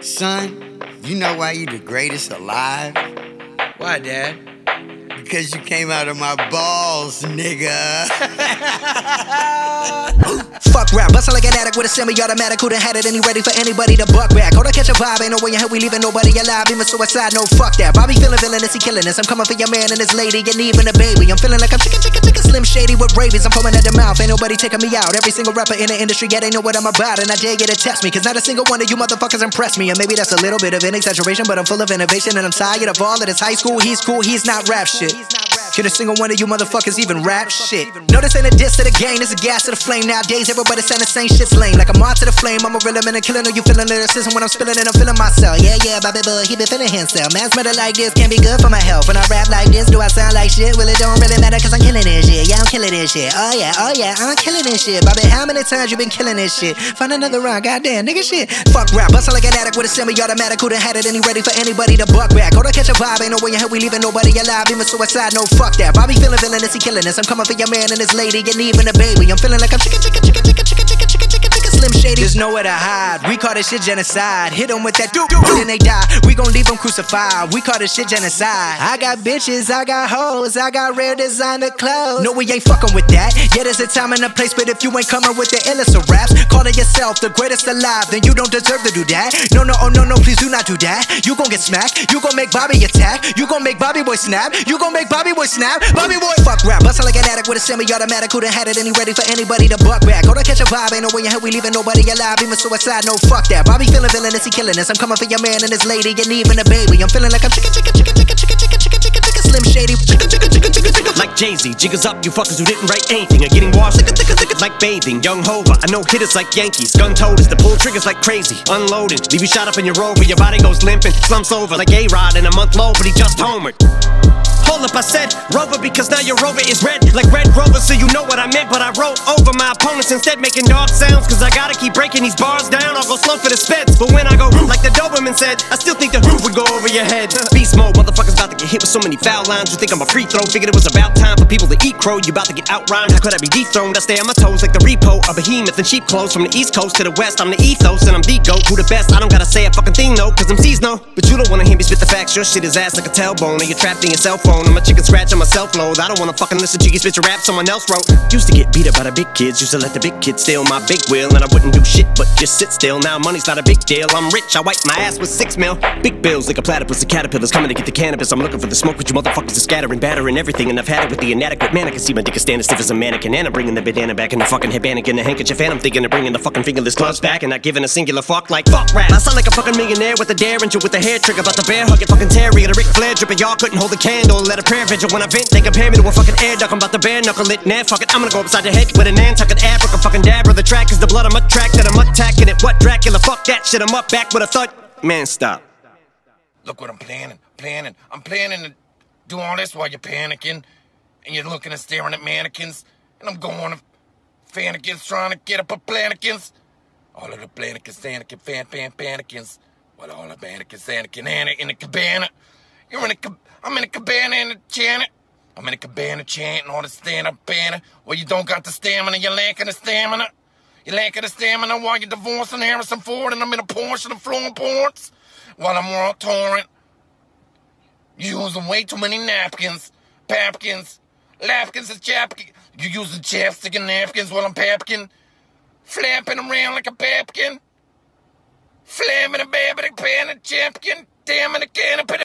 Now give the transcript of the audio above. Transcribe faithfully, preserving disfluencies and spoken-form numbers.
Son, you know why you the greatest alive? Why, Dad? Because you came out of my balls, nigga. Fuck rap, bustin' like an addict with a semi-automatic. Who done had it and he ready for anybody to buck back? Hold on, catch a vibe, ain't no way in hell we leaving nobody alive. Even suicide, no fuck that. Bobby feeling villainous, he killing us. I'm coming for your man and his lady, and even a baby. I'm feeling like I'm chicken, chicken, chicken, Slim Shady with rabies. I'm foaming at the mouth, ain't nobody taking me out. Every single rapper in the industry, yeah, they know what I'm about. And I dare you to test me, cause not a single one of you motherfuckers impress me. And maybe that's a little bit of an exaggeration, but I'm full of innovation. And I'm tired of all of this high school, he's cool, he's not rap shit. Can a single one of you motherfuckers even rap shit? No, this ain't a diss to the game, this a gas to the flame. Nowadays, everybody saying the same shit's lame. Like I'm on to the flame, I'm a real man and killing. Know you feeling lyricism when I'm spilling and I'm feeling myself. Yeah, yeah, Bobby Boy, he been feeling himself. Man's better like this, can't be good for my health. When I rap like this, do I sound like shit? Well, it don't really matter cause I'm killing this shit. Yeah, I'm killing this shit. Oh yeah, oh yeah, I'm killing this shit. Bobby, how many times you been killing this shit? Find another round, goddamn, nigga shit. Fuck rap, bustin' like an addict with a semi-automatic. Who done had it and he ready for anybody to buck back? Hold on, catch a vibe, ain't no way in hell we leaving nobody alive. Even suicide, no fuck that. Bobby feeling villainous, he killing us. I'm coming for your man and his lady, and even a baby. I'm feeling like I'm chicken, chicken, chicken, chicken, chicken, chicken, chicken, chicken, chicken, Slim Shady. There's nowhere to hide. We call this shit genocide. Hit them with that doo doo, then they die. We gon' leave them crucified. We call this shit genocide. I got bitches, I got hoes, I got rare designer clothes. No, we ain't fucking with that. Yeah, there's a time and a place, but if you ain't coming with the illest of raps, calling yourself the greatest alive, then you don't deserve to do that. No, no, oh no, no, please do not do that. You gon' get smacked. You gon' make Bobby attack. You gon' make Bobby Boy snap. You gon' make Bobby Boy snap. Bobby Boy fuck rap. Bustin' like an addict with a semi-automatic. Who done had it and he ready for anybody to buck back? Hold on, catch a vibe, ain't no way in hell we leaving nobody alive. Even suicide, no fuck that. Bobby feeling villainous, he killing us. I'm coming for your man and his lady, and even a baby. I'm feeling like I'm chicken, chicken, chicken, chicken, chicken, chicken, chicken, chicken, chicken, Slim Shady. Chicken, chicken, chicken, chicken, chicken. Like Jay-Z, jiggers up, you fuckers who didn't write anything are getting washed like bathing. Young Hova, I know hitters like Yankees. Gun toters, the pull triggers like crazy. Unloading, leave you shot up in your rover. Your body goes limping, slumps over like A-Rod in a month low, but he just homered. Hold up, I said Rover because now your Rover is red like Red Rover, so you know what I meant. But I wrote over my opponents instead, making dog sounds, cause I gotta keep breaking these bars down. I'll go slow for the speds, but when I go like the Doberman said, I still think the roof would go over your head. Beast mode, motherfuckers about to get hit with so many foul lines. You think I'm a free throw, figured it was about time for people to eat crow. You about to get outrhymed, how could I be dethroned? I stay on my toes like the repo, a behemoth in sheep clothes. From the east coast to the west, I'm the ethos and I'm the GOAT. Who the best? I don't gotta say a fucking thing though, cause them C's know. But you don't wanna hear me spit the facts, your shit is ass like a tailbone, and you're trapped in your cell phone. I'm a chicken scratch on my self-load. I don't wanna fucking listen to you spit your rap someone else wrote. Used to get beat up by the big kids, used to let the big kids steal my big wheel, and I wouldn't do shit but just sit still. Now money's not a big deal, I'm rich, I wipe my ass with six mil. Big bills like a platypus, the caterpillars coming to get the cannabis. I'm looking for the smoke, but you motherfuckers are scattering, battering everything, and I've had it with the inadequate man. I can see my dick is standing stiff as a mannequin, and I'm bringing the bandana back in the fucking headband and the handkerchief, and I'm thinking of bringing the fucking fingerless gloves back, and not giving a singular fuck like fuck rap. I sound like a fucking millionaire with a derringer with a hair trigger, about the bear hugging fucking Terry and a Ric Flair dripper. Y'all couldn't hold a candle, let a prayer vigil when I vent. They compare me to a fucking air duck, I'm about to bare knuckle it. Nah, fuck it, I'm gonna go upside the head with a Nantucket Africa fucking dab. The track is the blood I'm attracted, I'm attacking it. What Dracula, fuck that shit, I'm up back with a thud. Man, stop. Look what I'm planning, planning. I'm planning to do all this while you're panicking, and you're looking and staring at mannequins, and I'm going to fanikins trying to get up a planikins. All of the planikins, fanikin, fan, fan, panikins. Well, all the mannequins, Anakin, Anna in the cabana. You're in a, cab- I'm in a cabana in the Janet. I'm in a cabana chanting all the stand-up banner. Well, you don't got the stamina, you're lacking the stamina. You're lacking the stamina while you're divorcing Harrison Ford, and I'm in a Porsche and I'm flowing ports while I'm on torrent. You're using way too many napkins, papkins, lapkins and chapkins. You're using chapstick and napkins while I'm papkin, flapping around like a papkin, flamming a baby, pan and champion, damn it, a can of